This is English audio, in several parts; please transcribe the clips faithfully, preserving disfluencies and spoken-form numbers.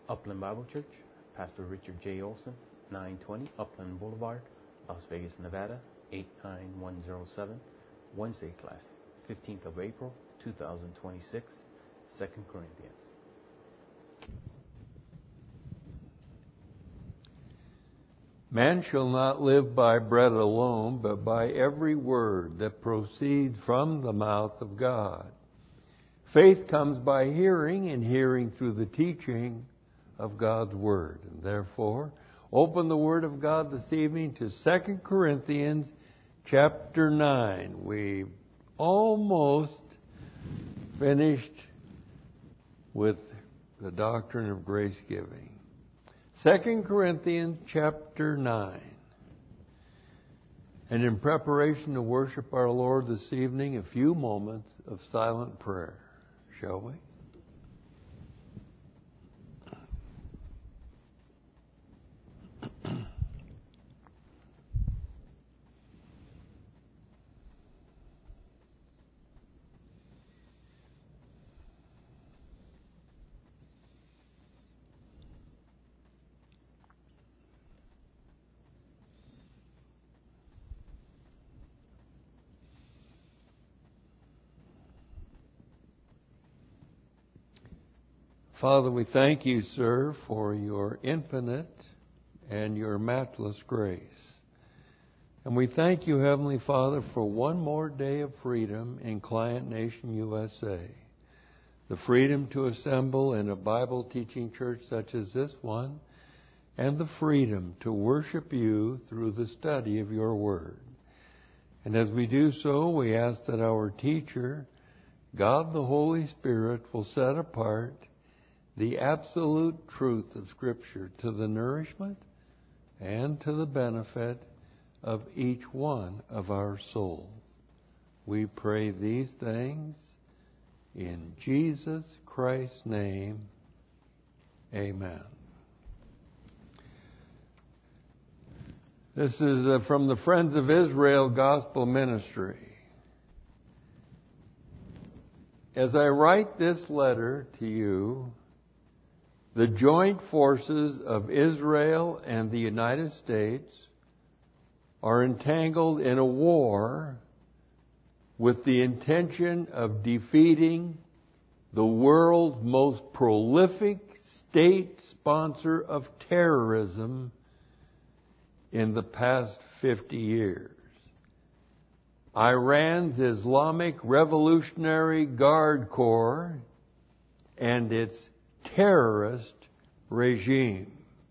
Upland Bible Church, Pastor Richard J. Olson, nine twenty Upland Boulevard, Las Vegas, Nevada, eight nine one zero seven. Wednesday class, fifteenth of April, two thousand twenty-six, Second Corinthians. Man shall not live by bread alone, but by every word that proceeds from the mouth of God. Faith comes by hearing, and hearing through the teaching of God's Word. And therefore, open the Word of God this evening to Second Corinthians chapter nine. We've almost finished with the doctrine of grace giving. Second Corinthians chapter nine. And in preparation to worship our Lord this evening, a few moments of silent prayer. Shall we? Father, we thank you, sir, for your infinite and your matchless grace. And we thank you, Heavenly Father, for one more day of freedom in Client Nation, U S A. The freedom to assemble in a Bible-teaching church such as this one, and the freedom to worship you through the study of your word. And as we do so, we ask that our teacher, God the Holy Spirit, will set apart the absolute truth of Scripture to the nourishment and to the benefit of each one of our souls. We pray these things in Jesus Christ's name. Amen. This is uh, from the Friends of Israel Gospel Ministry. As I write this letter to you, the joint forces of Israel and the United States are entangled in a war with the intention of defeating the world's most prolific state sponsor of terrorism in the past fifty years. Iran's Islamic Revolutionary Guard Corps and its terrorist regime.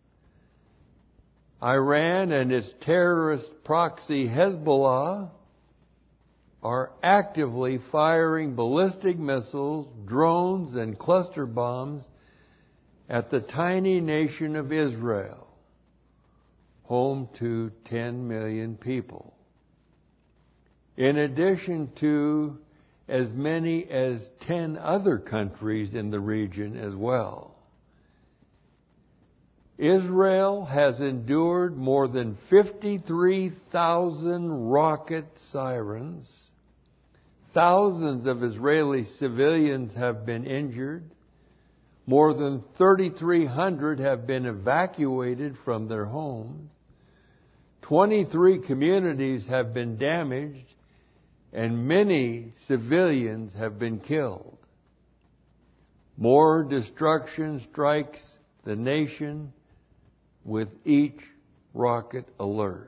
Iran and its terrorist proxy Hezbollah are actively firing ballistic missiles, drones, and cluster bombs at the tiny nation of Israel, home to ten million people. In addition to as many as ten other countries in the region as well. Israel has endured more than fifty-three thousand rocket sirens. Thousands of Israeli civilians have been injured. More than thirty-three hundred have been evacuated from their homes. twenty-three communities have been damaged, and many civilians have been killed. More destruction strikes the nation with each rocket alert.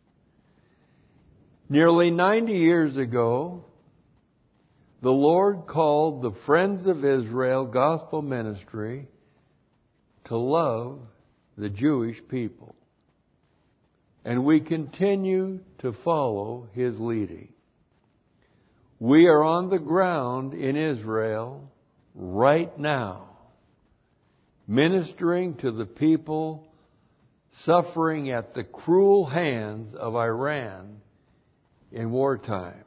Nearly ninety years ago, the Lord called the Friends of Israel Gospel Ministry to love the Jewish people. And we continue to follow His leading. We are on the ground in Israel right now, ministering to the people suffering at the cruel hands of Iran in wartime.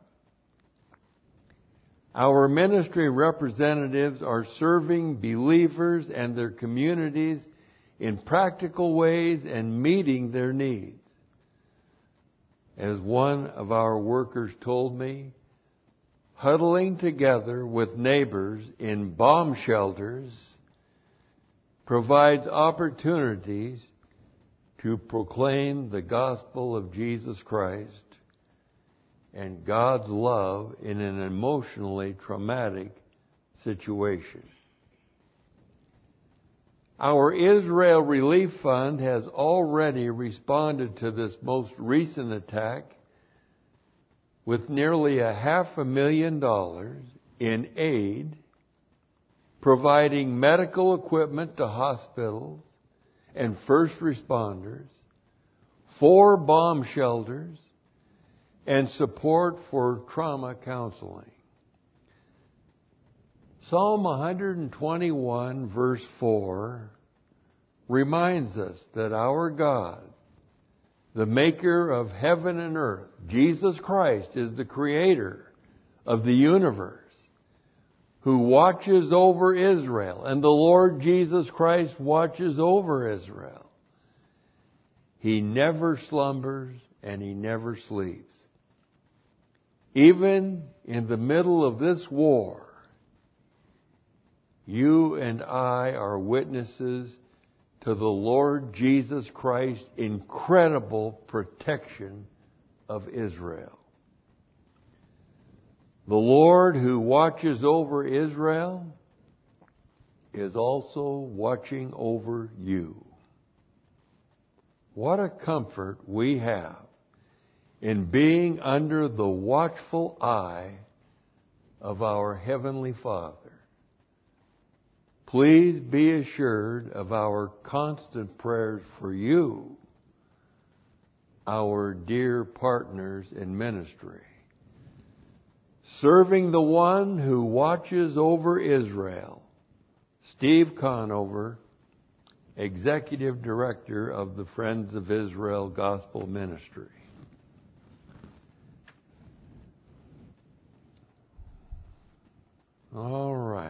Our ministry representatives are serving believers and their communities in practical ways and meeting their needs. As one of our workers told me, huddling together with neighbors in bomb shelters provides opportunities to proclaim the gospel of Jesus Christ and God's love in an emotionally traumatic situation. Our Israel Relief Fund has already responded to this most recent attack with nearly a half a million dollars in aid, providing medical equipment to hospitals and first responders, four bomb shelters, and support for trauma counseling. Psalm one twenty-one verse four reminds us that our God, the maker of heaven and earth, Jesus Christ, is the creator of the universe, who watches over Israel, and the Lord Jesus Christ watches over Israel. He never slumbers and He never sleeps. Even in the middle of this war, you and I are witnesses to the Lord Jesus Christ's incredible protection of Israel. The Lord who watches over Israel is also watching over you. What a comfort we have in being under the watchful eye of our Heavenly Father. Please be assured of our constant prayers for you, our dear partners in ministry. Serving the one who watches over Israel, Steve Conover, Executive Director of the Friends of Israel Gospel Ministry. All right.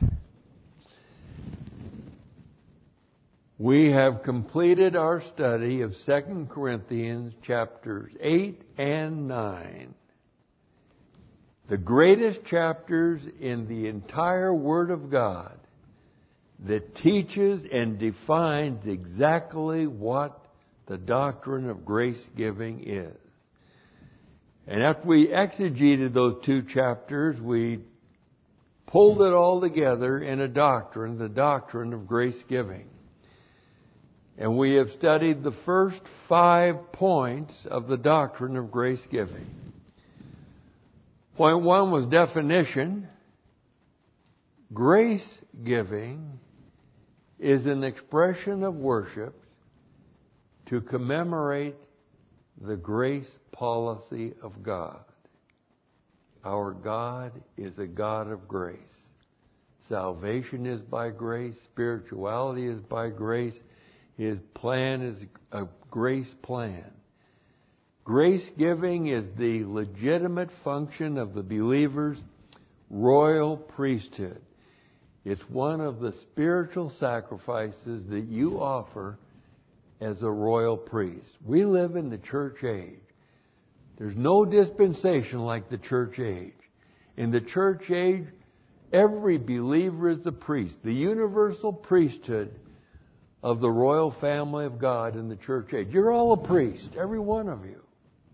We have completed our study of Second Corinthians chapters eight and nine. The greatest chapters in the entire Word of God that teaches and defines exactly what the doctrine of grace giving is. And after we exegeted those two chapters, we pulled it all together in a doctrine, the doctrine of grace giving. And we have studied the first five points of the doctrine of grace giving. Point one was definition. Grace giving is an expression of worship to commemorate the grace policy of God. Our God is a God of grace. Salvation is by grace. Spirituality is by grace. His plan is a grace plan. Grace giving is the legitimate function of the believer's royal priesthood. It's one of the spiritual sacrifices that you offer as a royal priest. We live in the church age. There's no dispensation like the church age. In the church age, every believer is a priest. The universal priesthood of the royal family of God in the church age. You're all a priest, every one of you.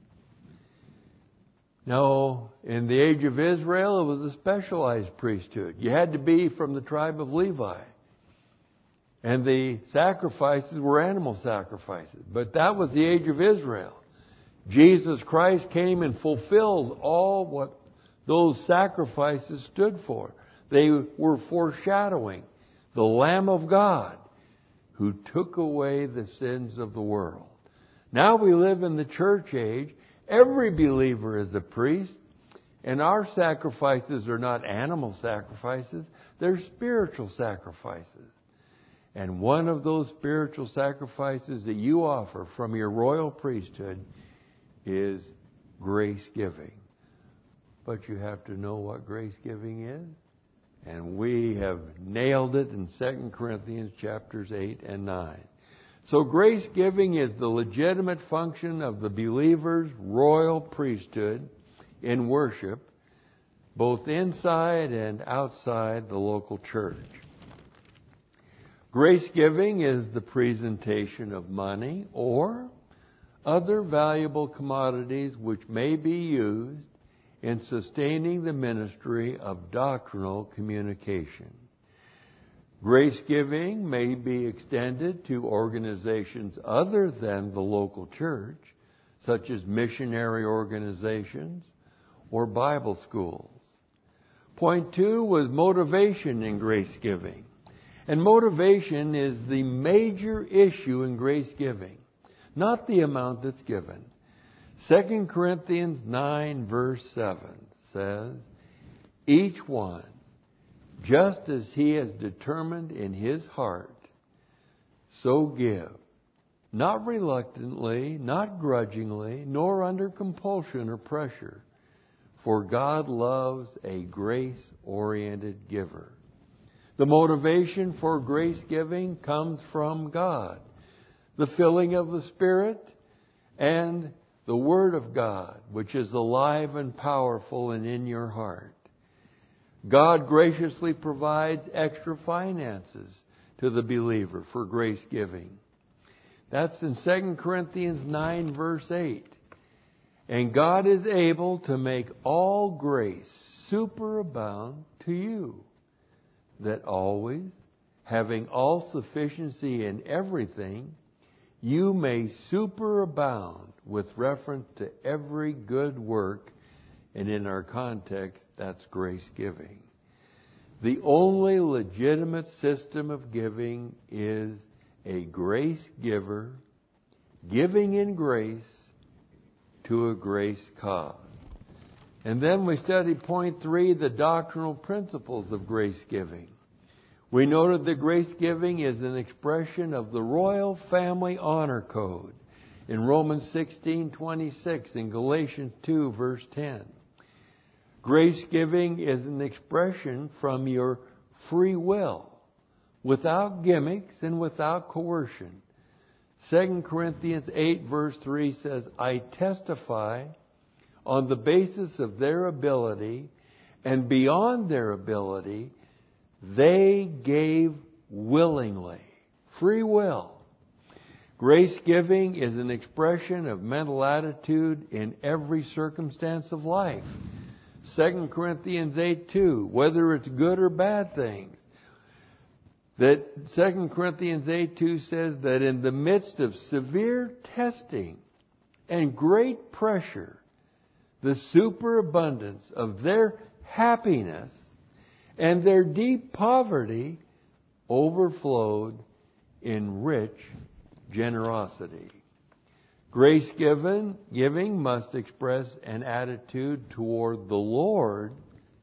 Now, in the age of Israel, it was a specialized priesthood. You had to be from the tribe of Levi. And the sacrifices were animal sacrifices. But that was the age of Israel. Jesus Christ came and fulfilled all what those sacrifices stood for. They were foreshadowing the Lamb of God who took away the sins of the world. Now we live in the church age. Every believer is a priest, and our sacrifices are not animal sacrifices, they're spiritual sacrifices. And one of those spiritual sacrifices that you offer from your royal priesthood is grace giving. But you have to know what grace giving is. And we have nailed it in Second Corinthians chapters eight and nine. So grace giving is the legitimate function of the believer's royal priesthood in worship, both inside and outside the local church. Grace giving is the presentation of money or other valuable commodities which may be used in sustaining the ministry of doctrinal communication. Grace giving may be extended to organizations other than the local church, such as missionary organizations or Bible schools. Point two was motivation in grace giving. And motivation is the major issue in grace giving, not the amount that's given. Second Corinthians nine verse seven says, each one, just as he has determined in his heart, so give, not reluctantly, not grudgingly, nor under compulsion or pressure, for God loves a grace-oriented giver. The motivation for grace giving comes from God, the filling of the Spirit, and the Word of God, which is alive and powerful and in your heart. God graciously provides extra finances to the believer for grace giving. That's in Second Corinthians nine verse eight. And God is able to make all grace superabound to you, that always, having all sufficiency in everything, you may superabound with reference to every good work. And in our context, that's grace giving. The only legitimate system of giving is a grace giver giving in grace to a grace cause. And then we studied point three, the doctrinal principles of grace giving. We noted that grace giving is an expression of the royal family honor code in Romans sixteen twenty-six and Galatians two verse ten. Grace giving is an expression from your free will, without gimmicks and without coercion. Second Corinthians eight verse three says, I testify on the basis of their ability, and beyond their ability, they gave willingly. Free will. Grace giving is an expression of mental attitude in every circumstance of life. Second Corinthians eight two, whether it's good or bad things. That Second Corinthians eight two says that in the midst of severe testing and great pressure, the superabundance of their happiness and their deep poverty overflowed in rich generosity. Grace given, giving must express an attitude toward the Lord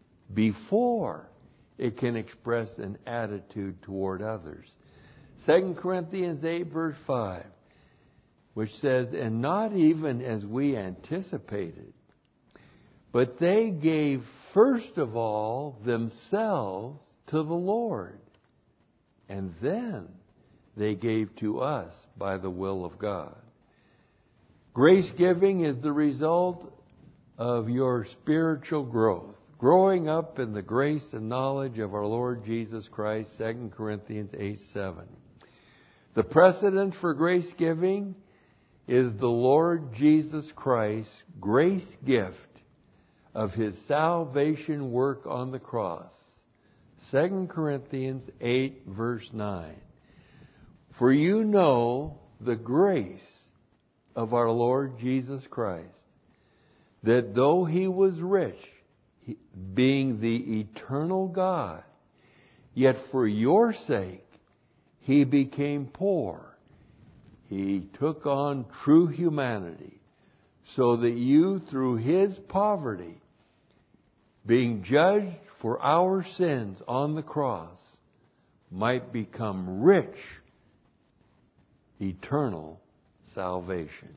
before it can express an attitude toward others. Second Corinthians eight verse five, which says, and not even as we anticipated, but they gave first of all themselves to the Lord, and then they gave to us by the will of God. Grace giving is the result of your spiritual growth, growing up in the grace and knowledge of our Lord Jesus Christ, Second Corinthians eight seven. The precedent for grace giving is the Lord Jesus Christ's grace gift of His salvation work on the cross. Second Corinthians eight verse nine. For you know the grace of our Lord Jesus Christ, that though He was rich, he, being the eternal God, yet for your sake He became poor. He took on true humanity, so that you, through His poverty, being judged for our sins on the cross, might become rich, eternal salvation.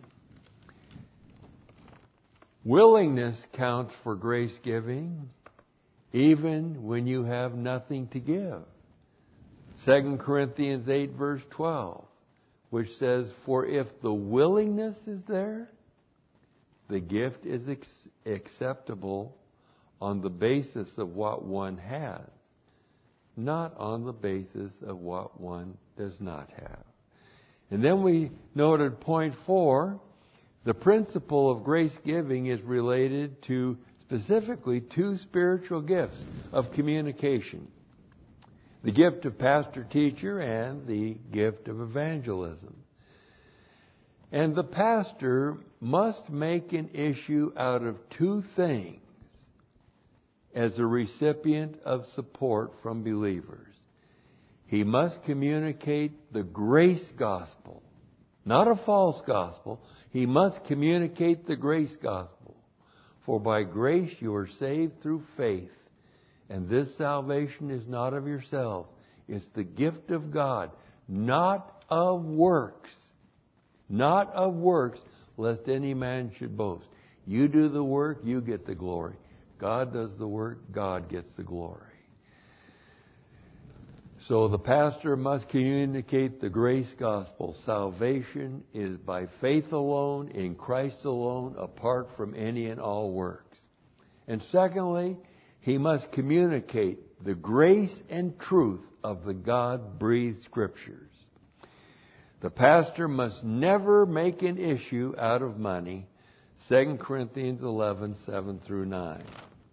Willingness counts for grace giving, even when you have nothing to give. Second Corinthians eight verse twelve, which says, for if the willingness is there, the gift is ex- acceptable on the basis of what one has, not on the basis of what one does not have. And then we noted point four, the principle of grace giving is related to specifically two spiritual gifts of communication. The gift of pastor-teacher and the gift of evangelism. And the pastor must make an issue out of two things as a recipient of support from believers. He must communicate the grace gospel, not a false gospel. He must communicate the grace gospel. For by grace you are saved through faith. And this salvation is not of yourself. It's the gift of God, not of works. Not of works, lest any man should boast. You do the work, you get the glory. God does the work, God gets the glory. So the pastor must communicate the grace gospel. Salvation is by faith alone, in Christ alone, apart from any and all works. And secondly, he must communicate the grace and truth of the God-breathed Scriptures. The pastor must never make an issue out of money. Second Corinthians eleven, seven through nine.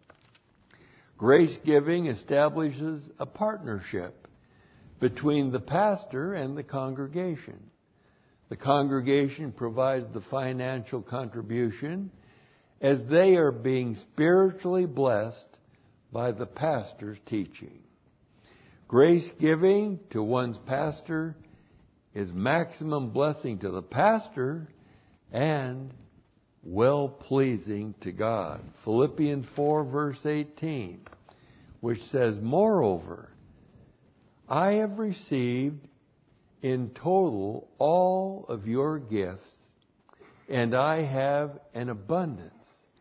Grace giving establishes a partnership between the pastor and the congregation. The congregation provides the financial contribution as they are being spiritually blessed by the pastor's teaching. Grace giving to one's pastor is maximum blessing to the pastor and well-pleasing to God. Philippians four, verse eighteen, which says, moreover, I have received in total all of your gifts, and I have an abundance.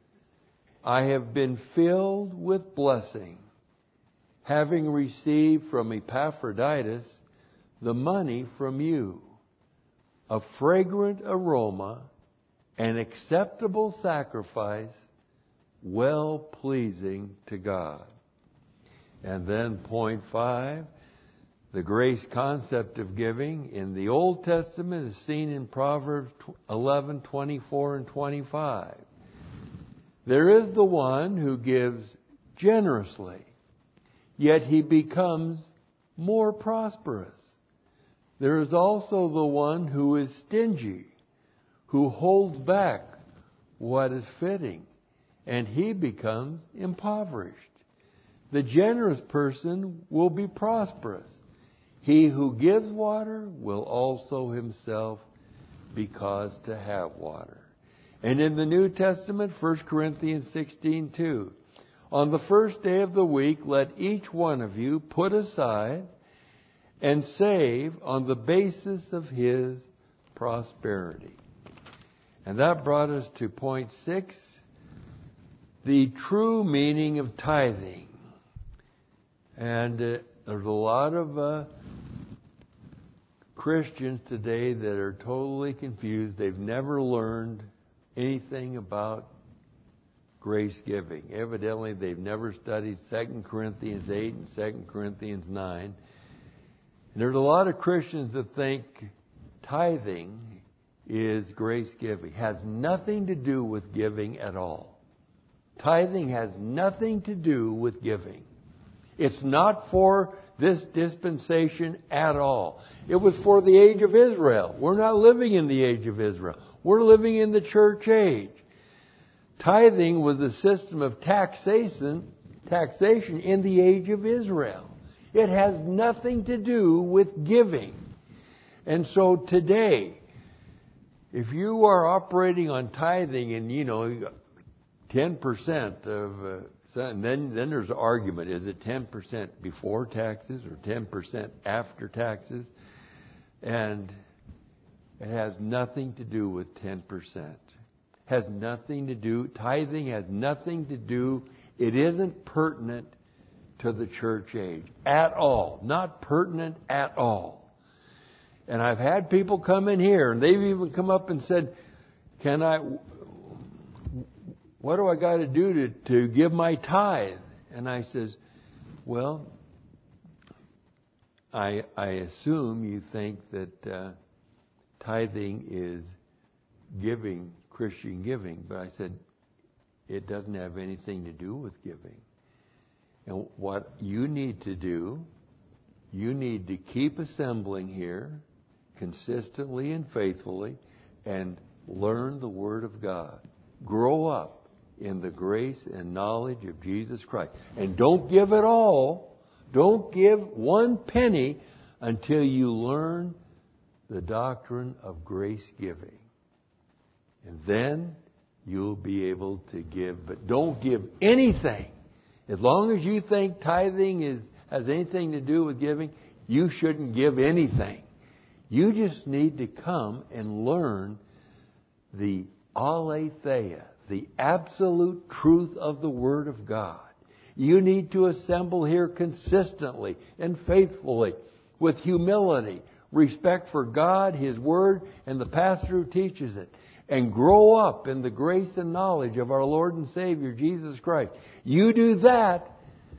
I have been filled with blessing, having received from Epaphroditus the money from you, a fragrant aroma, an acceptable sacrifice, well-pleasing to God. And then point five, the grace concept of giving in the Old Testament is seen in Proverbs eleven, twenty-four and twenty-five. There is the one who gives generously, yet he becomes more prosperous. There is also the one who is stingy, who holds back what is fitting, and he becomes impoverished. The generous person will be prosperous. He who gives water will also himself be caused to have water. And in the New Testament, First Corinthians sixteen, two, on the first day of the week, let each one of you put aside and save on the basis of his prosperity. And that brought us to point six, the true meaning of tithing. And uh, there's a lot of uh, Christians today that are totally confused. They've never learned anything about grace giving. Evidently, they've never studied Second Corinthians eight and Second Corinthians nine. And there's a lot of Christians that think tithing is grace giving. It has nothing to do with giving at all. Tithing has nothing to do with giving. It's not for this dispensation at all. It was for the age of Israel. We're not living in the age of Israel. We're living in the church age. Tithing was a system of taxation, taxation in the age of Israel. It has nothing to do with giving. And so today, if you are operating on tithing and, you know, ten percent of, uh, and then, then there's an argument. Is it ten percent before taxes or ten percent after taxes? And it has nothing to do with ten percent. Has nothing to do, tithing has nothing to do, it isn't pertinent to the church age at all. Not pertinent at all. And I've had people come in here and they've even come up and said, can I, what do I got to do to, to give my tithe? And I says, well, I, I assume you think that uh, tithing is giving, Christian giving, but I said it doesn't have anything to do with giving. And what you need to do, you need to keep assembling here consistently and faithfully and learn the Word of God. Grow up in the grace and knowledge of Jesus Christ. And don't give it all. Don't give one penny until you learn the doctrine of grace giving. And then you'll be able to give. But don't give anything. As long as you think tithing is, has anything to do with giving, you shouldn't give anything. You just need to come and learn the aletheia, the absolute truth of the Word of God. You need to assemble here consistently and faithfully with humility, respect for God, His Word, and the pastor who teaches it. And grow up in the grace and knowledge of our Lord and Savior, Jesus Christ. You do that,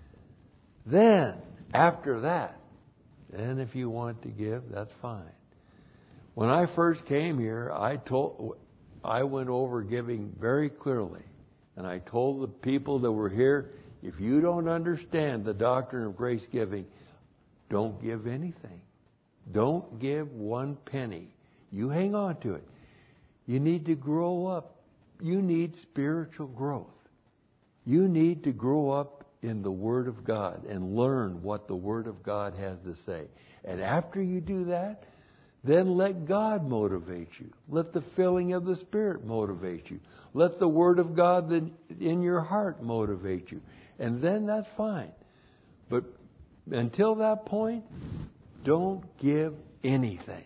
then, after that, then if you want to give, that's fine. When I first came here, I told, I went over giving very clearly. And I told the people that were here, if you don't understand the doctrine of grace giving, don't give anything. Don't give one penny. You hang on to it. You need to grow up. You need spiritual growth. You need to grow up in the Word of God and learn what the Word of God has to say. And after you do that, then let God motivate you. Let the filling of the Spirit motivate you. Let the Word of God in your heart motivate you. And then that's fine. But until that point, don't give anything.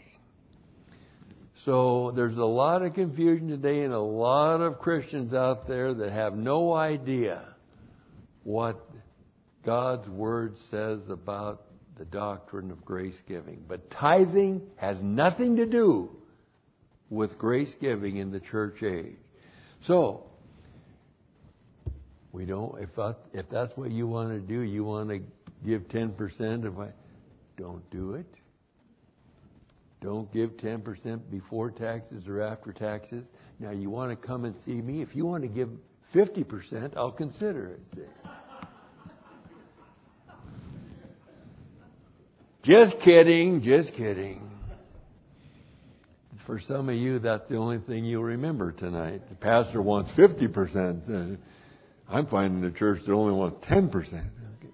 So there's a lot of confusion today and a lot of Christians out there that have no idea what God's Word says about the doctrine of grace giving. But tithing has nothing to do with grace giving in the church age. So, we don't, if, that, if that's what you want to do, you want to give ten percent of it, don't do it. Don't give ten percent before taxes or after taxes. Now, you want to come and see me. If you want to give fifty percent, I'll consider it. See? Just kidding, just kidding. For some of you, that's the only thing you'll remember tonight. The pastor wants fifty percent. Uh, I'm finding a church that only wants ten percent.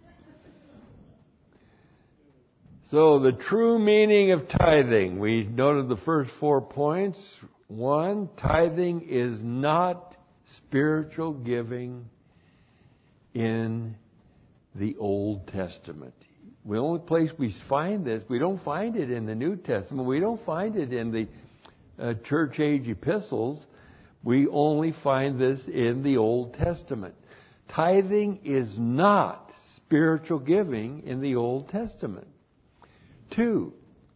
So the true meaning of tithing. We noted the first four points. One, tithing is not spiritual giving in the Old Testament. The only place we find this, we don't find it in the New Testament. We don't find it in the uh, church age epistles. We only find this in the Old Testament. Tithing is not spiritual giving in the Old Testament. Two,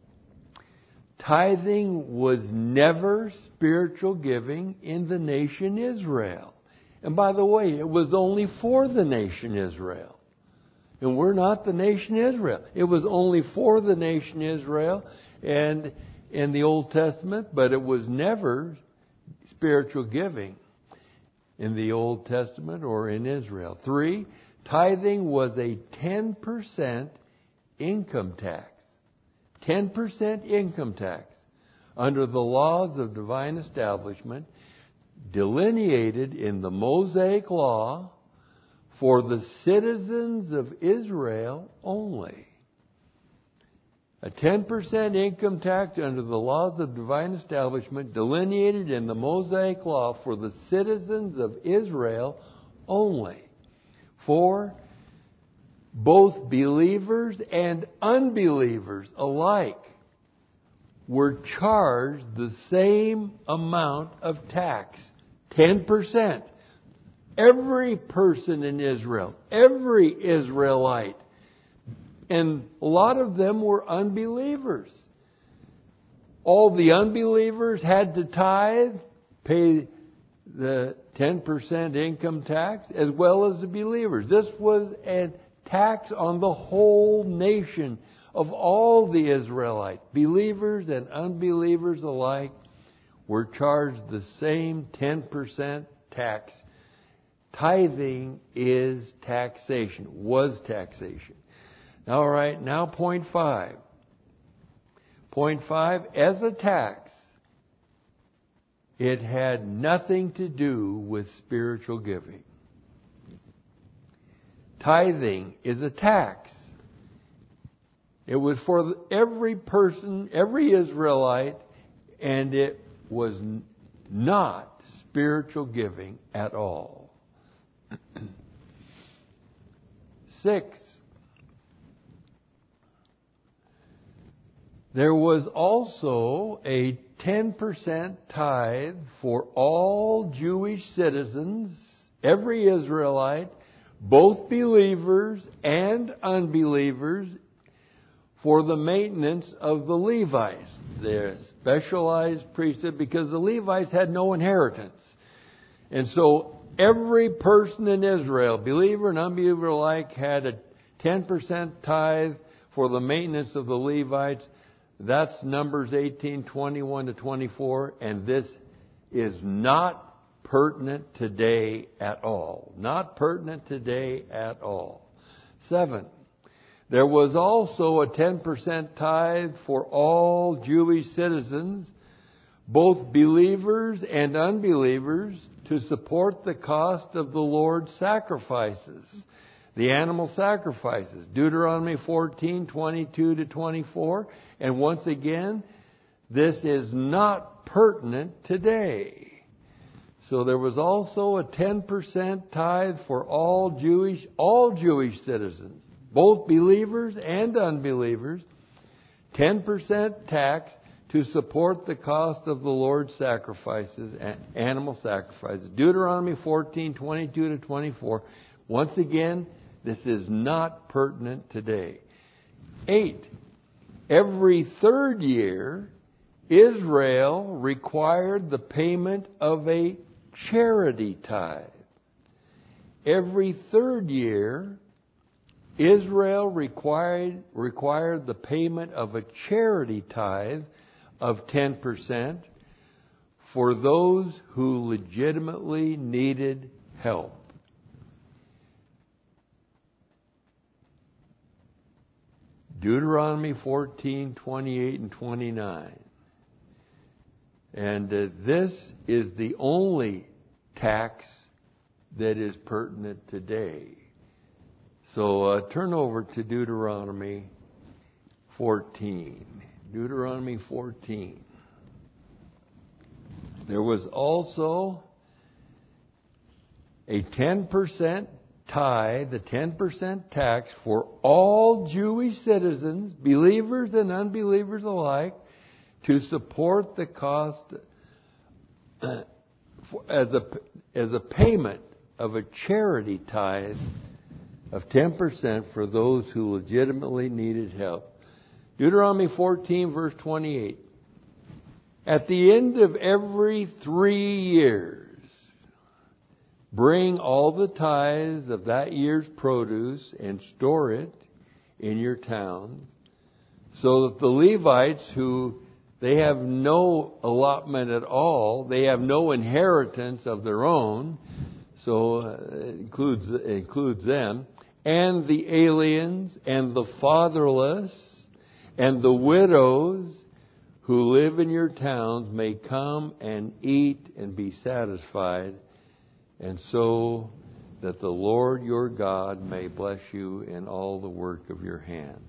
tithing was never spiritual giving in the nation Israel. And by the way, it was only for the nation Israel. And we're not the nation Israel. It was only for the nation Israel and in the Old Testament, but it was never spiritual giving in the Old Testament or in Israel. Three, tithing was a ten percent income tax. ten percent income tax under the laws of divine establishment delineated in the Mosaic Law for the citizens of Israel only. A ten percent income tax under the laws of divine establishment delineated in the Mosaic Law for the citizens of Israel only. For both believers and unbelievers alike were charged the same amount of tax, ten percent. Every person in Israel, every Israelite, and a lot of them were unbelievers. All the unbelievers had to tithe, pay the ten percent income tax, as well as the believers. This was a tax on the whole nation of all the Israelites, believers and unbelievers alike, were charged the same ten percent tax. Tithing is taxation, was taxation. All right, now point five. Point five, as a tax, it had nothing to do with spiritual giving. Tithing is a tax. It was for every person, every Israelite, and it was not spiritual giving at all. Six, there was also a ten percent tithe for all Jewish citizens, every Israelite, both believers and unbelievers, for the maintenance of the Levites, their specialized priesthood, because the Levites had no inheritance. And so every person in Israel, believer and unbeliever alike, had a ten percent tithe for the maintenance of the Levites. That's Numbers eighteen, twenty-one to twenty-four, and this is not pertinent today at all. Not pertinent today at all. Seven, there was also a ten percent tithe for all Jewish citizens, both believers and unbelievers, to support the cost of the Lord's sacrifices, the animal sacrifices. Deuteronomy fourteen, twenty-two to twenty-four. And once again, this is not pertinent today. So there was also a ten percent tithe for all Jewish, all Jewish citizens, both believers and unbelievers, ten percent tax to support the cost of the Lord's sacrifices, animal sacrifices. Deuteronomy fourteen, twenty-two to twenty-four. Once again, this is not pertinent today. Eight, every third year, Israel required the payment of a charity tithe. Every third year, Israel required, required the payment of a charity tithe of ten percent for those who legitimately needed help. Deuteronomy fourteen, twenty-eight and twenty-nine. And uh, this is the only tax that is pertinent today. So uh, turn over to Deuteronomy fourteen. Deuteronomy fourteen. There was also a ten percent tithe, the ten percent tax for all Jewish citizens, believers and unbelievers alike, to support the cost uh, for, as a as a payment of a charity tithe of ten percent for those who legitimately needed help. Deuteronomy fourteen, verse twenty-eight. At the end of every three years, bring all the tithes of that year's produce and store it in your town, so that the Levites, who they have no allotment at all, they have no inheritance of their own, so it includes, it includes them, and the aliens and the fatherless and the widows who live in your towns may come and eat and be satisfied, and so that the Lord your God may bless you in all the work of your hand.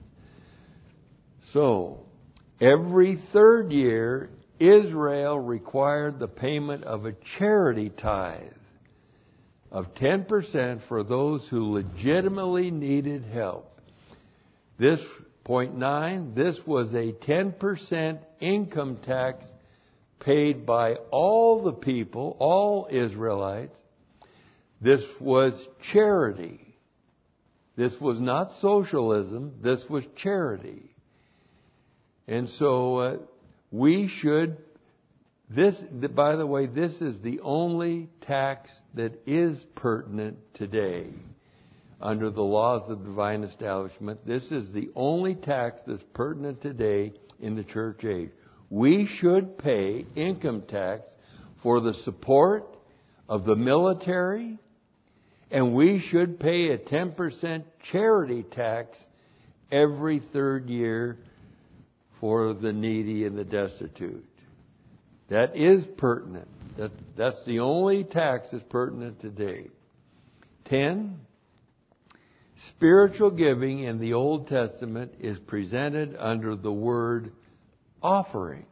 So, every third year, Israel required the payment of a charity tithe of ten percent for those who legitimately needed help. This, point nine, this was a ten percent income tax paid by all the people, all Israelites. This was charity. This was not socialism. This was charity. And so uh, we should, this, by the way, this is the only tax that is pertinent today. under the laws of divine establishment. This is the only tax that's pertinent today in the church age. We should pay income tax for the support of the military, and we should pay a ten percent charity tax every third year for the needy and the destitute. That is pertinent. That, that's the only tax that's pertinent today. Ten, spiritual giving in the Old Testament is presented under the word offerings,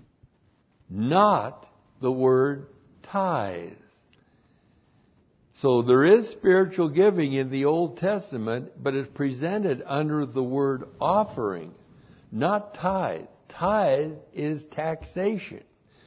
not the word tithes. So there is spiritual giving in the Old Testament, but it's presented under the word offerings, not tithe. Tithe is taxation.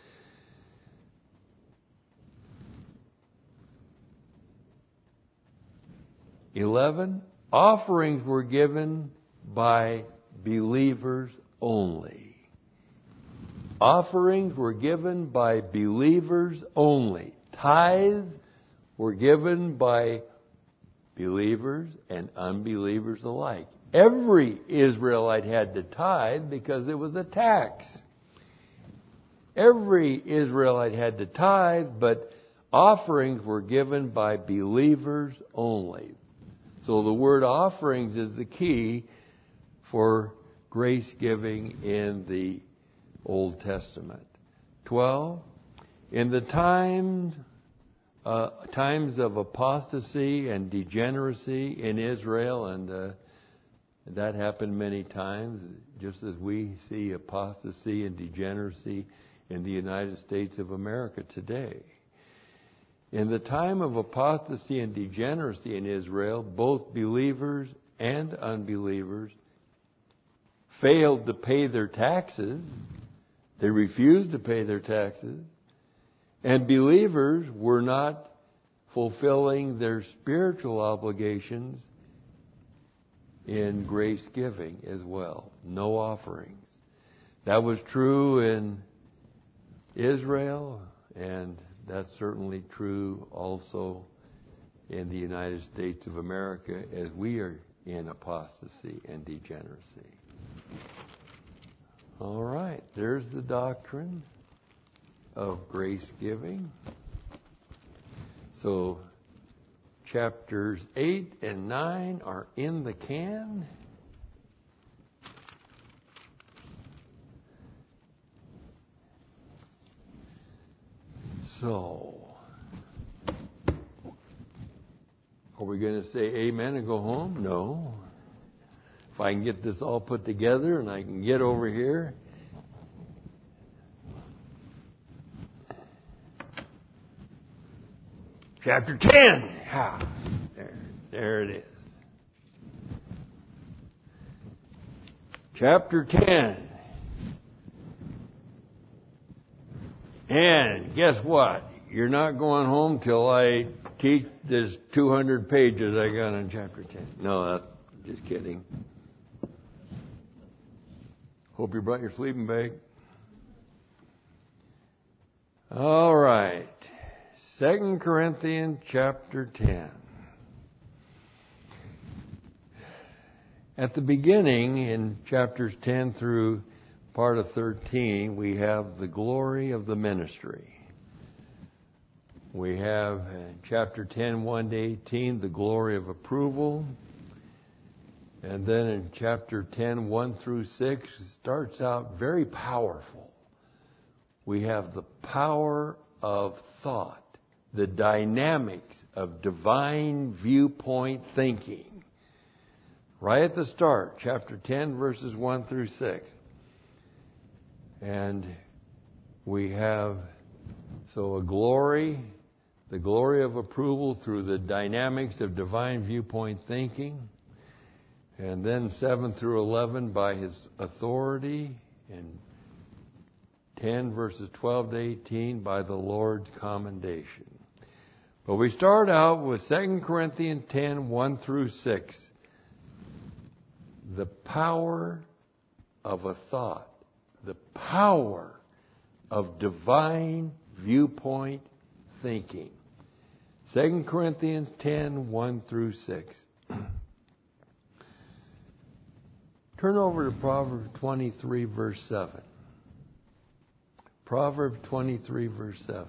Eleven, offerings were given by believers only. Offerings were given by believers only. Tithes were given by believers and unbelievers alike. Every Israelite had to tithe because it was a tax. Every Israelite had to tithe, but offerings were given by believers only. So the word offerings is the key for grace giving in the Old Testament. Twelve, in the times, uh, times of apostasy and degeneracy in Israel, and uh, that happened many times, just as we see apostasy and degeneracy in the United States of America today. In the time of apostasy and degeneracy in Israel, both believers and unbelievers failed to pay their taxes. They refused to pay their taxes. And believers were not fulfilling their spiritual obligations in grace giving as well. No offerings. That was true in Israel, and that's certainly true also in the United States of America as we are in apostasy and degeneracy. All right, there's the doctrine of grace giving. So chapters eight and nine are in the can. So, are we going to say amen and go home? No. If I can get this all put together and I can get over here. Chapter ten. Ah, there, there it is. Chapter ten. And guess what? You're not going home till I teach this two hundred pages I got in chapter ten. No, that's just kidding. Hope you brought your sleeping bag. All right. Second Corinthians chapter ten. At the beginning, in chapters ten through part of thirteen, we have the glory of the ministry. We have in chapter ten, one to eighteen, the glory of approval. And then in chapter ten, one through six, it starts out very powerful. We have the power of thought, the dynamics of divine viewpoint thinking. Right at the start, chapter ten, verses one through six. And we have, so a glory, the glory of approval through the dynamics of divine viewpoint thinking. And then seven through eleven by His authority. And ten verses twelve to eighteen by the Lord's commendation. But we start out with Second Corinthians ten, one through six. The power of a thought. The power of divine viewpoint thinking. Second Corinthians ten, one through six. Turn over to Proverbs twenty-three, verse seven. Proverbs twenty-three, verse seven.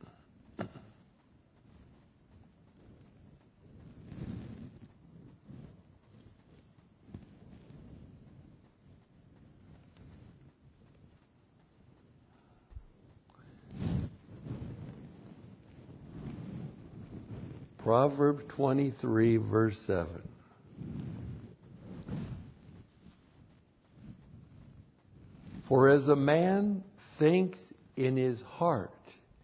Proverbs twenty-three, verse seven. For as a man thinks in his heart,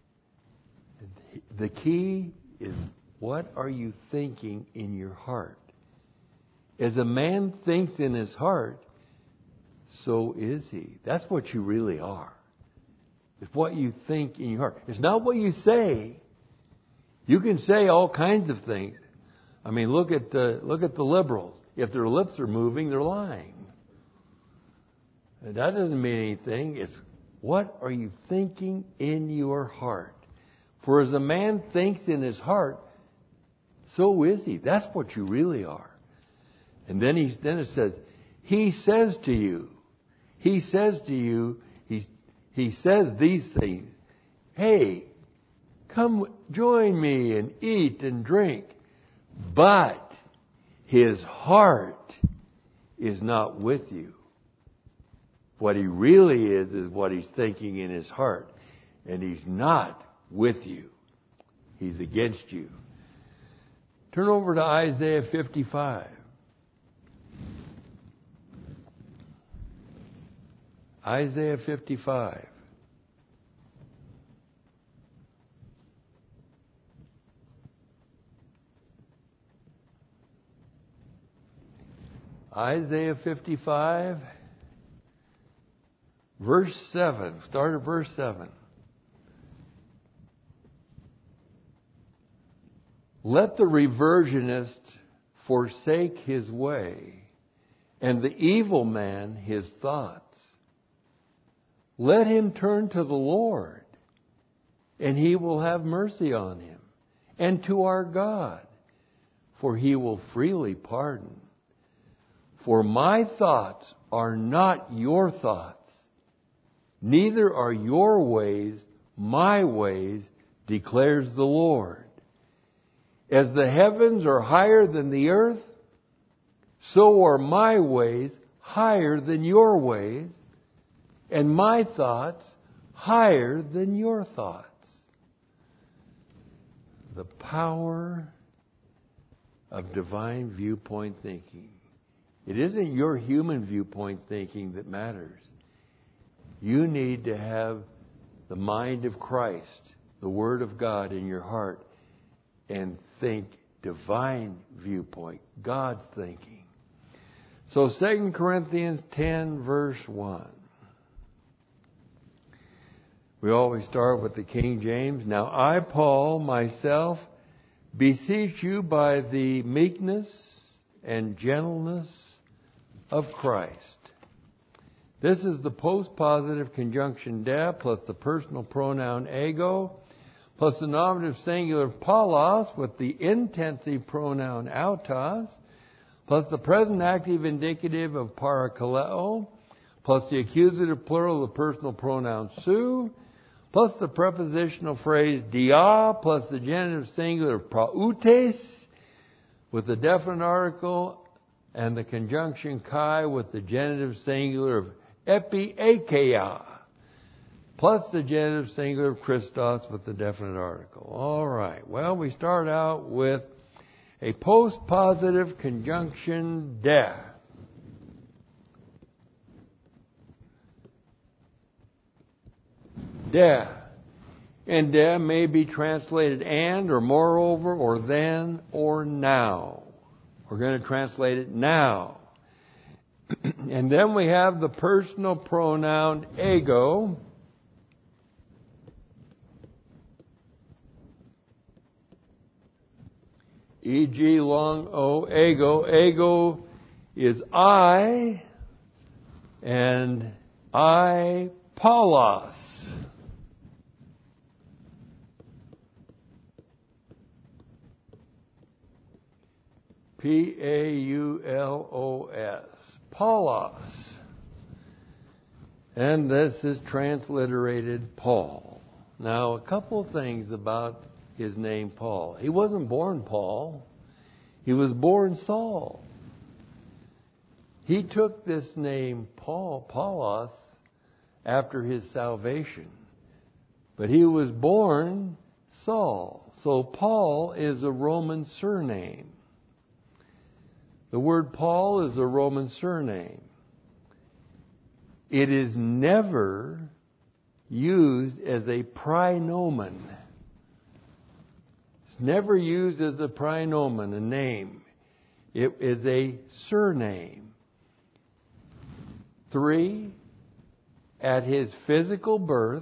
the key is, what are you thinking in your heart? As a man thinks in his heart, so is he. That's what you really are. It's what you think in your heart. It's not what you say. You can say all kinds of things. I mean, look at the look at the liberals. If their lips are moving, they're lying. And that doesn't mean anything. It's, what are you thinking in your heart? For as a man thinks in his heart, so is he. That's what you really are. And then he then it says, he says to you, he says to you, he he says these things. Hey, come join me and eat and drink. But his heart is not with you. What he really is, is what he's thinking in his heart. And he's not with you. He's against you. Turn over to Isaiah fifty-five. Isaiah fifty-five. Isaiah fifty-five, verse seven. Start at verse seven. Let the reversionist forsake his way, and the evil man his thoughts. Let him turn to the Lord, and he will have mercy on him, and to our God, for he will freely pardon. For my thoughts are not your thoughts, neither are your ways my ways, declares the Lord. As the heavens are higher than the earth, so are my ways higher than your ways, and my thoughts higher than your thoughts. The power of divine viewpoint thinking. It isn't your human viewpoint thinking that matters. You need to have the mind of Christ, the Word of God in your heart, and think divine viewpoint, God's thinking. So Second Corinthians ten, verse one. We always start with the King James. Now I, Paul, myself, beseech you by the meekness and gentleness of Christ. This is the post-positive conjunction de plus the personal pronoun ego plus the nominative singular paulos with the intensive pronoun autos plus the present active indicative of parakaleo plus the accusative plural of the personal pronoun su plus the prepositional phrase dia plus the genitive singular prautes with the definite article and the conjunction kai with the genitive singular of epiakeia, plus the genitive singular of Christos with the definite article. All right. Well, we start out with a post-positive conjunction de. De. And de may be translated and, or moreover, or then, or now. We're going to translate it now. And then we have the personal pronoun ego. for example, long O, ego. Ego is I, and I, Paulos. P A U L O S. Paulos. And this is transliterated Paul. Now, a couple things about his name Paul. He wasn't born Paul. He was born Saul. He took this name Paul, Paulos, after his salvation. But he was born Saul. So Paul is a Roman surname. The word Paul is a Roman surname. It is never used as a praenomen. It's never used as a praenomen, a name. It is a surname. Three, at his physical birth,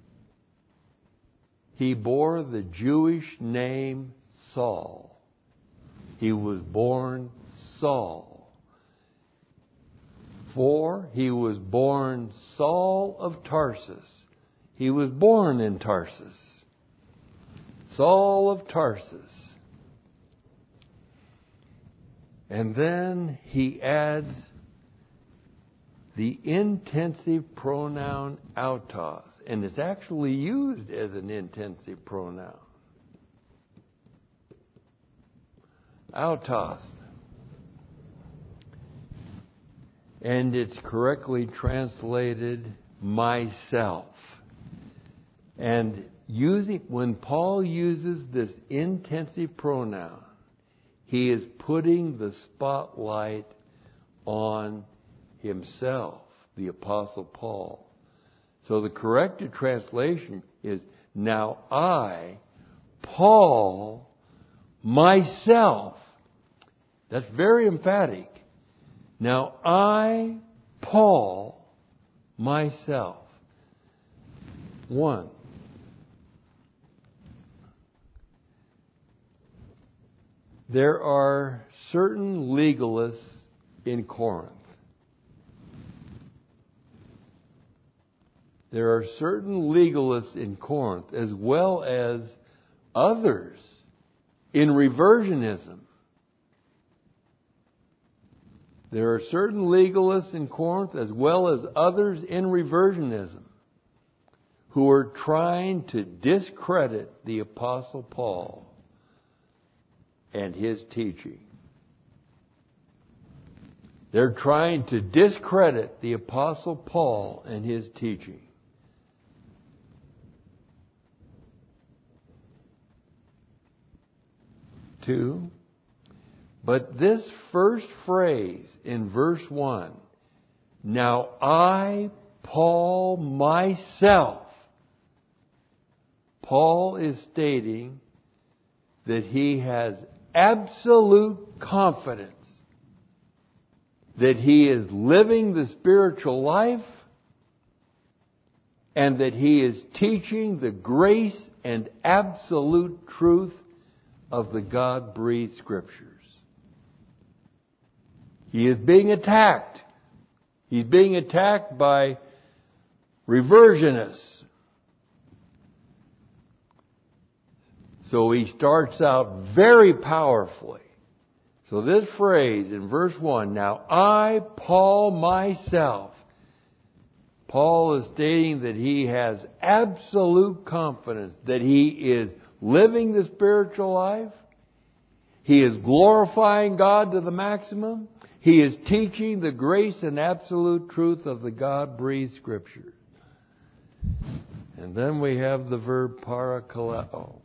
he bore the Jewish name Saul. He was born Saul. Four, he was born Saul of Tarsus. He was born in Tarsus. Saul of Tarsus. And then he adds the intensive pronoun autos. And it's actually used as an intensive pronoun. Autos. And it's correctly translated myself. And using when Paul uses this intensive pronoun, he is putting the spotlight on himself, the Apostle Paul. So the corrected translation is, now I, Paul, myself. That's very emphatic. Now I, Paul, myself. One. There are certain legalists in Corinth. There are certain legalists in Corinth, as well as others in reversionism. There are certain legalists in Corinth, as well as others in reversionism, who are trying to discredit the Apostle Paul and his teaching. They're trying to discredit the Apostle Paul and his teaching. Two, but this first phrase in verse one, now I, Paul, myself, Paul is stating that he has absolute confidence that he is living the spiritual life and that he is teaching the grace and absolute truth of the God-breathed Scriptures. He is being attacked. He's being attacked by reversionists. So he starts out very powerfully. So this phrase in verse one, now I, Paul, myself. Paul is stating that he has absolute confidence that he is living the spiritual life. He is glorifying God to the maximum. He is teaching the grace and absolute truth of the God-breathed Scripture. And then we have the verb parakaleo.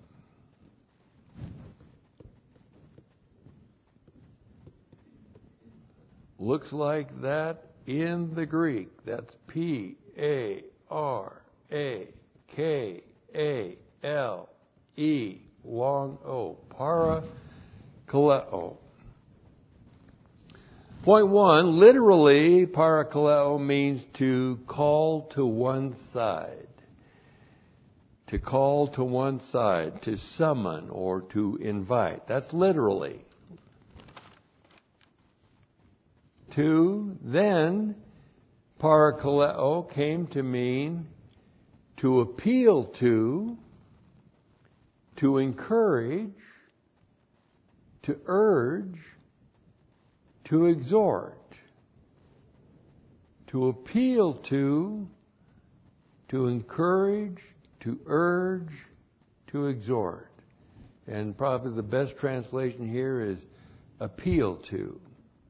Looks like that in the Greek. That's P A R A K A L E, long O, parakaleo. Point one, literally, parakaleo means to call to one side. To call to one side, to summon or to invite. That's literally. Two, then, parakaleo came to mean to appeal to, to encourage, to urge, to exhort. to appeal to, to encourage, to urge, to exhort. And probably the best translation here is appeal to.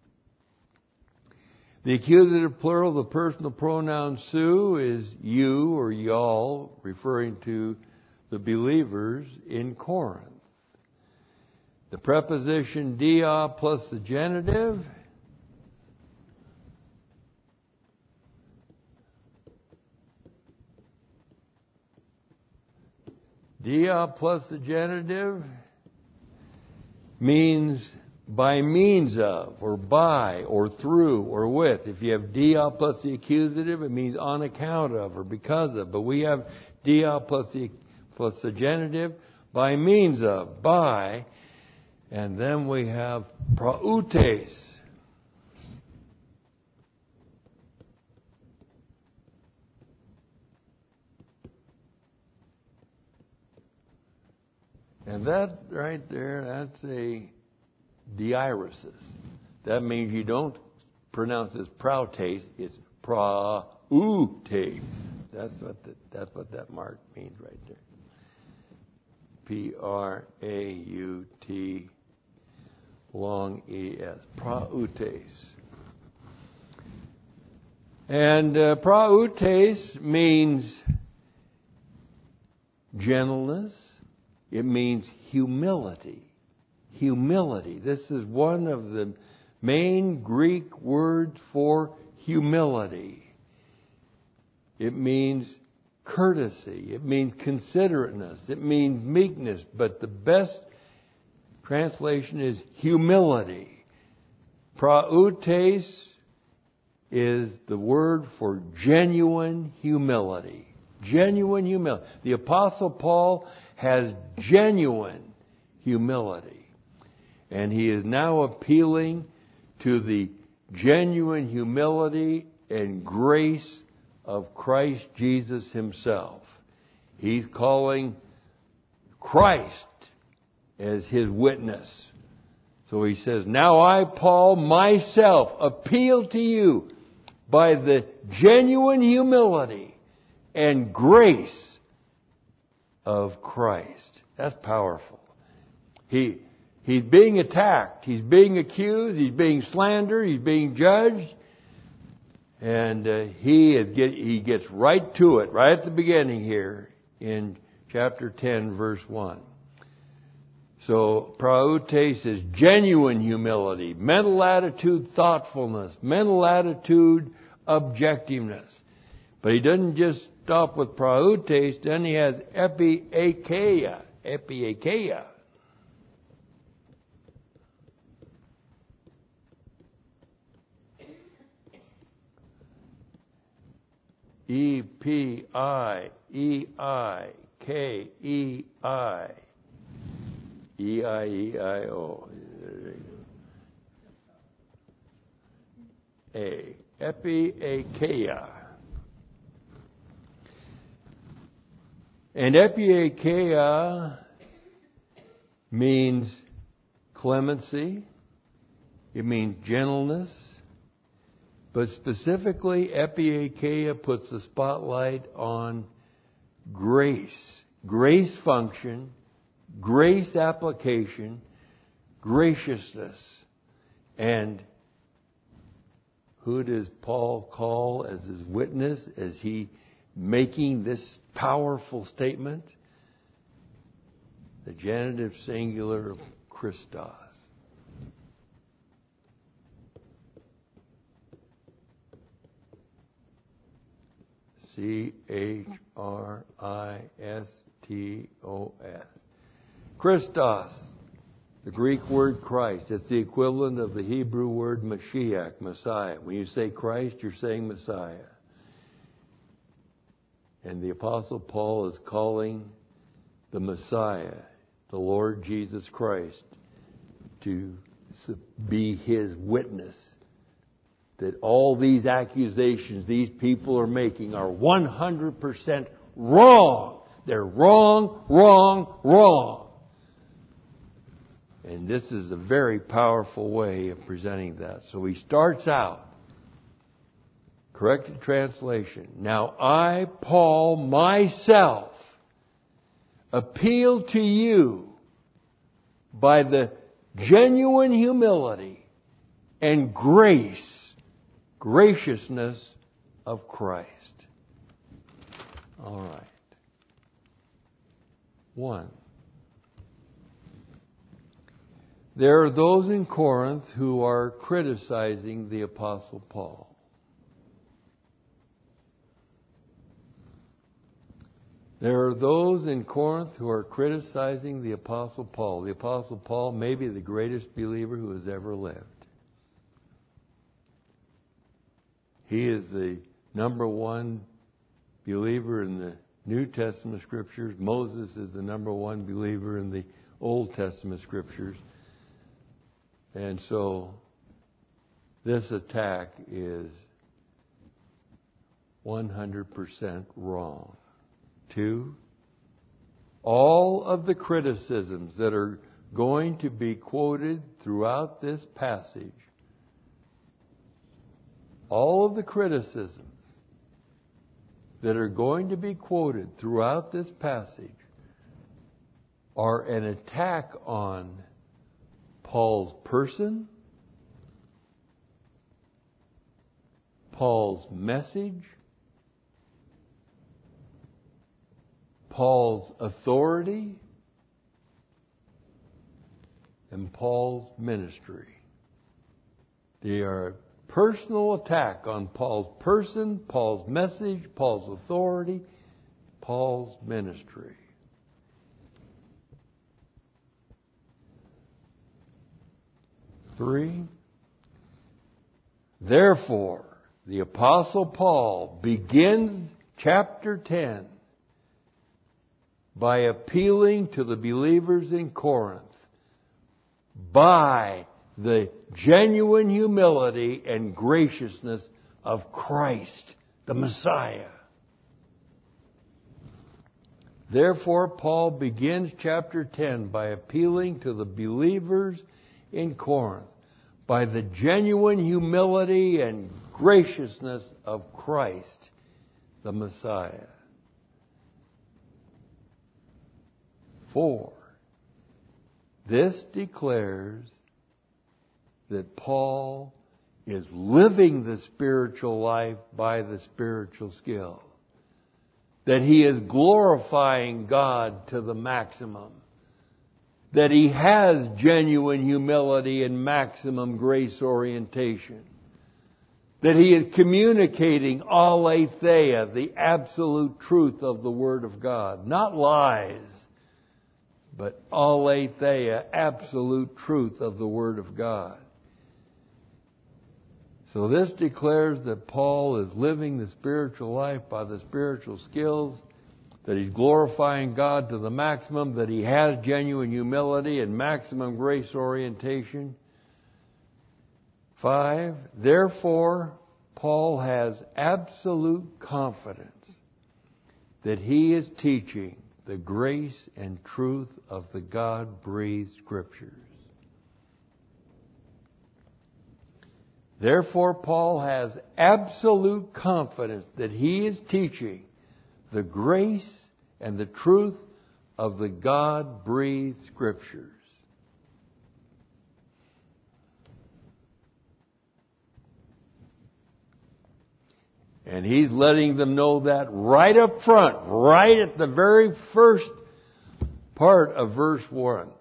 The accusative plural, the personal pronoun su, is you or y'all, referring to the believers in Corinth. The preposition dia plus the genitive dia plus the genitive means by means of, or by, or through, or with. If you have dia plus the accusative, it means on account of, or because of. But we have dia plus the, plus the genitive, by means of, by. And then we have prautes. And that right there, that's a diaresis. That means you don't pronounce this prautes, it's prautes. That's what the, that's what that mark means right there. P R A U T long E S. Prautes. And uh, prautes means gentleness. It means humility. Humility. This is one of the main Greek words for humility. It means courtesy. It means considerateness. It means meekness. But the best translation is humility. Prautes is the word for genuine humility. Genuine humility. The Apostle Paul has genuine humility. And he is now appealing to the genuine humility and grace of Christ Jesus himself. He's calling Christ as his witness. So he says, now I, Paul, myself appeal to you by the genuine humility and grace of Christ. That's powerful. He He's being attacked. He's being accused. He's being slandered. He's being judged. And uh, he is get, he gets right to it, right at the beginning here in chapter ten, verse one. So, prautes is genuine humility, mental attitude, thoughtfulness, mental attitude, objectiveness. But he doesn't just stop with prautes, then he has epieikeia. Epieikeia. E P I E I K E I. E I E I O. A. Epieikeia. And epieikeia means clemency. It means gentleness. But specifically, epieikeia puts the spotlight on grace. Grace function, grace application, graciousness. And who does Paul call as his witness as he making this powerful statement? The genitive singular of Christos. C H R I S T O S. Christos, the Greek word Christ. It's the equivalent of the Hebrew word Mashiach, Messiah. When you say Christ, you're saying Messiah. And the Apostle Paul is calling the Messiah, the Lord Jesus Christ, to be his witness. That all these accusations these people are making are one hundred percent wrong. They're wrong, wrong, wrong. And this is a very powerful way of presenting that. So he starts out Corrected translation. Now I, Paul, myself, appeal to you by the genuine humility and grace, graciousness of Christ. All right. One. There are those in Corinth who are criticizing the Apostle Paul. There are those in Corinth who are criticizing the Apostle Paul. The Apostle Paul may be the greatest believer who has ever lived. He is the number one believer in the New Testament Scriptures. Moses is the number one believer in the Old Testament Scriptures. And so this attack is one hundred percent wrong. Two, all of the criticisms that are going to be quoted throughout this passage, all of the criticisms that are going to be quoted throughout this passage are an attack on Paul's person, Paul's message, Paul's authority, and Paul's ministry. They are a personal attack on Paul's person, Paul's message, Paul's authority, Paul's ministry. Three. Therefore, the Apostle Paul begins chapter ten by appealing to the believers in Corinth by the genuine humility and graciousness of Christ, the Messiah. Therefore, Paul begins chapter ten by appealing to the believers in Corinth by the genuine humility and graciousness of Christ, the Messiah. Four, this declares that Paul is living the spiritual life by the spiritual skill. That he is glorifying God to the maximum. That he has genuine humility and maximum grace orientation. That he is communicating aletheia, the absolute truth of the Word of God. Not lies, but aletheia, absolute truth of the Word of God. So this declares that Paul is living the spiritual life by the spiritual skills, that he's glorifying God to the maximum, that he has genuine humility and maximum grace orientation. Five, therefore, Paul has absolute confidence that he is teaching the grace and truth of the God-breathed Scriptures. Therefore, Paul has absolute confidence that he is teaching the grace and the truth of the God-breathed Scriptures. And he's letting them know that right up front, right at the very first part of verse one.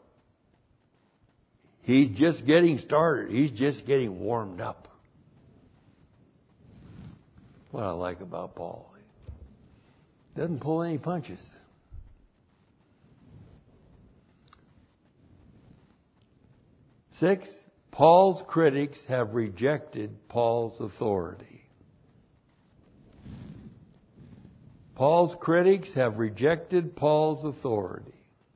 He's just getting started. He's just getting warmed up. What I like about Paul. He doesn't pull any punches. Six, Paul's critics have rejected Paul's authority. Paul's critics have rejected Paul's authority.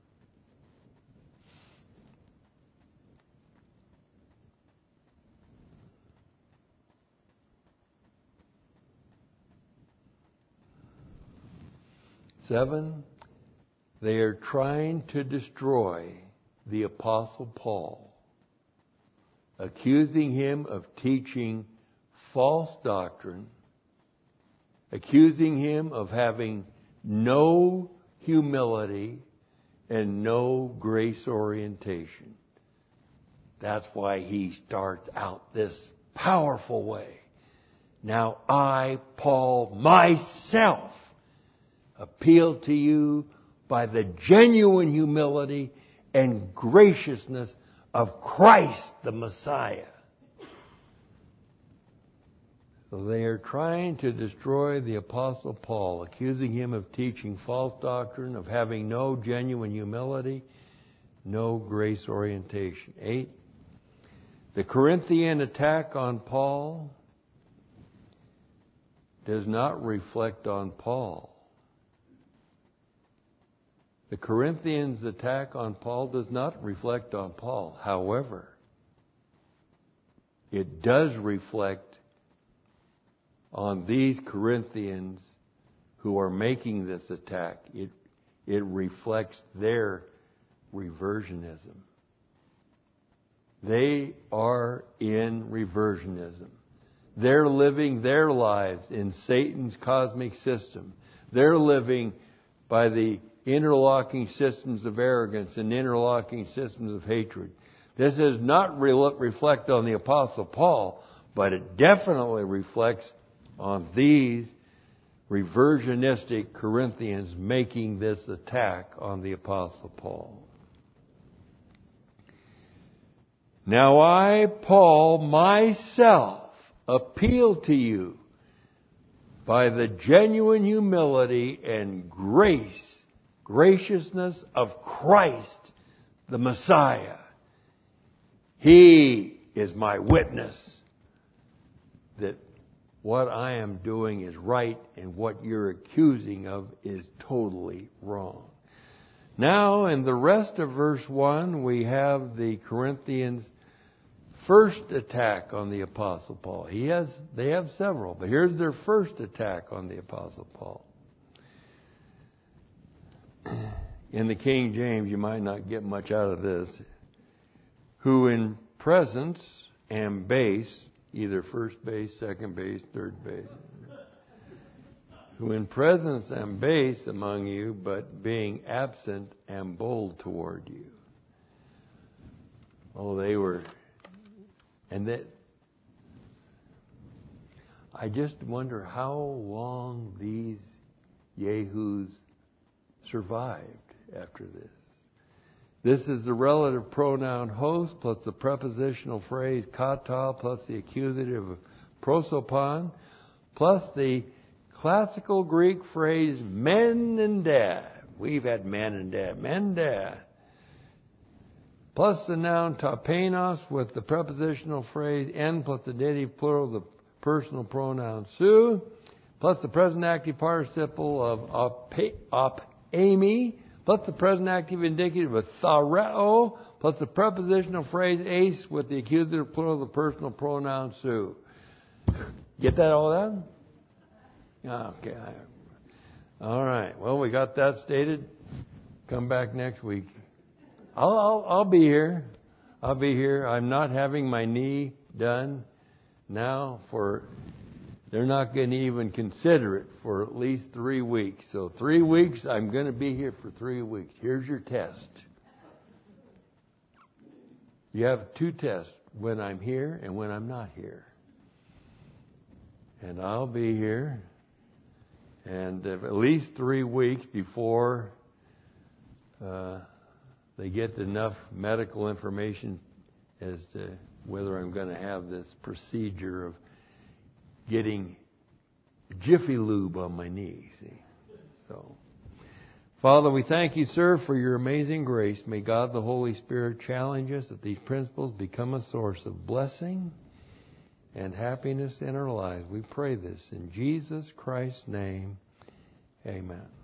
Seven, they are trying to destroy the Apostle Paul, accusing him of teaching false doctrine accusing him of having no humility and no grace orientation. That's why he starts out this powerful way. Now I, Paul, myself, appeal to you by the genuine humility and graciousness of Christ the Messiah. So they are trying to destroy the Apostle Paul, accusing him of teaching false doctrine, of having no genuine humility, no grace orientation. Eight, the Corinthian attack on Paul does not reflect on Paul. The Corinthians' attack on Paul does not reflect on Paul. However, it does reflect on these Corinthians who are making this attack. It, it reflects their reversionism. They are in reversionism. They're living their lives in Satan's cosmic system. They're living by the interlocking systems of arrogance and interlocking systems of hatred. This does not re- reflect on the Apostle Paul, but it definitely reflects on these reversionistic Corinthians making this attack on the Apostle Paul. Now I, Paul, myself, appeal to you by the genuine humility and grace, graciousness of Christ, the Messiah. He is my witness that what I am doing is right and what you're accusing of is totally wrong. Now, in the rest of verse one, we have the Corinthians' first attack on the Apostle Paul. He has, they have several, but here's their first attack on the Apostle Paul. In the King James, you might not get much out of this. Who in presence and base, either first base, second base, third base, who in presence and base among you, but being absent and bold toward you. Oh, they were, and that, I just wonder how long these yahoos survived after this. This is the relative pronoun host plus the prepositional phrase kata plus the accusative prosopon plus the classical Greek phrase men and dad. We've had men and dad. Men and dad. Plus the noun tapenos with the prepositional phrase en plus the dative plural, the personal pronoun su, plus the present active participle of apami, plus the present active indicative of thareo, plus the prepositional phrase ace with the accusative plural, the personal pronoun su. Get that all done? Okay. All right. Well, we got that stated. Come back next week. I'll, I'll, I'll be here. I'll be here. I'm not having my knee done now for, they're not going to even consider it for at least three weeks. So three weeks, I'm going to be here for three weeks. Here's your test. You have two tests, when I'm here and when I'm not here. And I'll be here. And at least three weeks before uh, they get enough medical information as to whether I'm going to have this procedure of getting Jiffy Lube on my knee. See? So, Father, we thank you, sir, for your amazing grace. May God the Holy Spirit challenge us that these principles become a source of blessing and happiness in our lives. We pray this in Jesus Christ's name. Amen.